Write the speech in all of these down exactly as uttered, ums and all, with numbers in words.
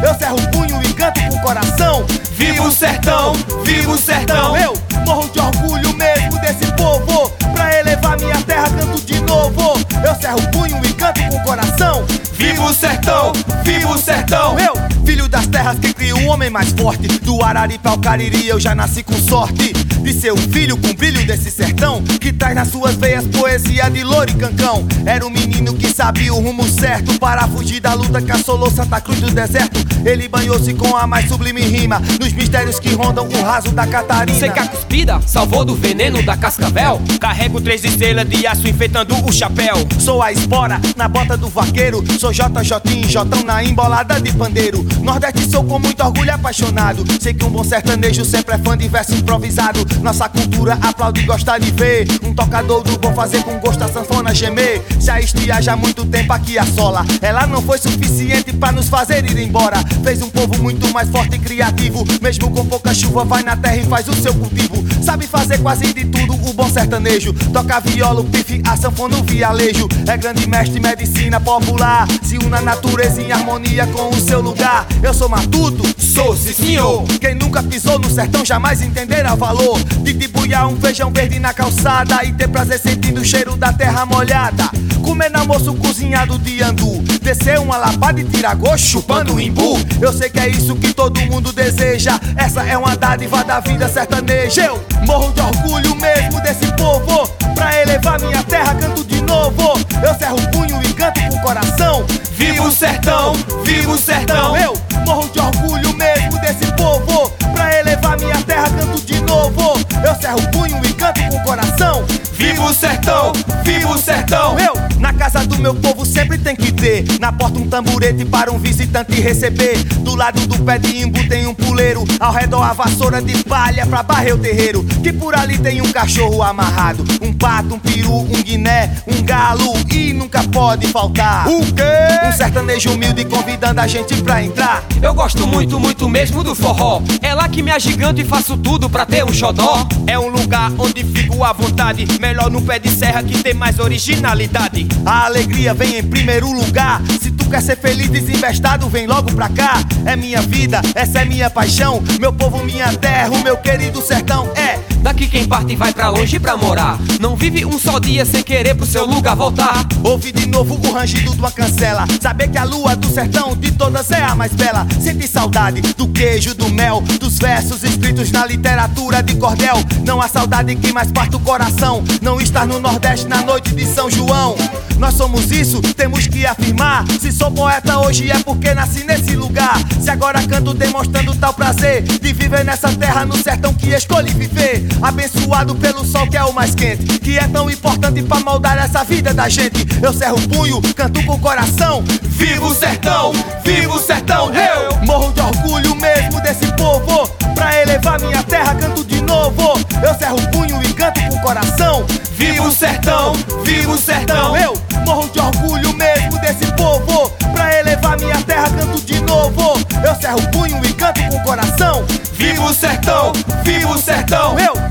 Eu cerro o punho e canto com o coração. Viva o sertão, viva o sertão. Eu morro de orgulho mesmo desse povo. Pra elevar minha terra canto de novo. Eu cerro o punho e canto com o coração. Viva o sertão, viva o sertão. Eu, filho das terras que cria o homem mais forte. Do Araripe ao Cariri eu já nasci com sorte de ser o filho com brilho desse sertão, que traz nas suas veias poesia de louro e cancão. Era um menino que sabia o rumo certo para fugir da luta que assolou Santa Cruz do deserto. Ele banhou-se com a mais sublime rima nos mistérios que rondam o raso da Catarina. Seca a cuspida, salvou do veneno da cascavel. Carrego três estrelas de aço enfeitando o chapéu. Sou a espora na bota do vaqueiro. Sou J J, Jotão na embolada de pandeiro. Nordeste sou com muito orgulho apaixonado. Sei que um bom sertanejo sempre é fã de verso improvisado. Nossa cultura aplaude e gosta de ver um tocador do bom fazer com gosto a sanfona gemer. Já estiaja há muito tempo aqui a sola. Ela não foi suficiente pra nos fazer ir embora. Fez um povo muito mais forte e criativo. Mesmo com pouca chuva vai na terra e faz o seu cultivo. Sabe fazer quase de tudo o bom sertanejo. Toca viola, o pife, a sanfona, o vialejo. É grande mestre em medicina popular. Se une a natureza em harmonia com o seu lugar. Eu sou matuto, sou sim senhor. Quem nunca pisou no sertão jamais entenderá o valor de tibuiar um feijão verde na calçada e ter prazer sentindo o cheiro da terra molhada. Comer almoço cozinhado de andu, descer uma lapada e tirar gosto chupando um imbu. Eu sei que é isso que todo mundo deseja. Essa é uma dádiva da vida sertaneja. Eu morro de orgulho mesmo desse povo. Pra elevar minha terra canto de novo. Eu cerro o punho e canto com o coração. Viva o sertão, viva o sertão. Eu morro de orgulho mesmo desse povo. Pra elevar minha terra canto de novo. Eu cerro o punho e canto com o coração. Viva o sertão, viva o sertão. Eu, na casa do meu povo sempre tem que ter na porta um tamborete para um visitante receber. Do lado do pé de imbu tem um puleiro. Ao redor a vassoura de palha pra barrer o terreiro. Que por ali tem um cachorro amarrado, um pato, um peru, um guiné, um galo. E nunca pode faltar o quê? Um sertanejo humilde convidando a gente pra entrar. Eu gosto muito, muito mesmo do forró. É lá que me agiganto e faço tudo pra ter um xodó. É um lugar onde fico à vontade. Melhor no pé de serra que tem mais originalidade. A alegria vem em primeiro lugar. Se tu quer ser feliz desinvestado, vem logo pra cá. É minha vida, essa é minha paixão. Meu povo, minha terra, o meu querido sertão. É daqui quem parte vai pra longe pra morar. Não vive um só dia sem querer pro seu lugar voltar. Ouve de novo o rangido de uma cancela. Saber que a lua do sertão de todas é a mais bela. Sente saudade do queijo, do mel, dos versos escritos na literatura de cordel. Não há saudade que mais parte o coração. Não estar no Nordeste na noite de São João. Nós somos isso, temos que afirmar. Se sou poeta hoje é porque nasci nesse lugar. Se agora canto demonstrando tal prazer de viver nessa terra no sertão que escolhi viver. Abençoado pelo sol que é o mais quente, que é tão importante pra moldar essa vida da gente. Eu cerro o punho, canto com o coração. Viva o sertão, viva o sertão. Eu morro de orgulho mesmo desse povo. Pra elevar minha terra canto de novo. Eu cerro o punho e canto com o coração. Viva o sertão, viva o sertão. Eu morro de orgulho mesmo desse povo. Pra elevar minha terra canto de novo. Eu cerro o punho e canto com o coração. Viva o sertão, viva o sertão. Eu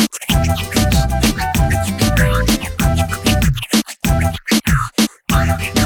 Bye.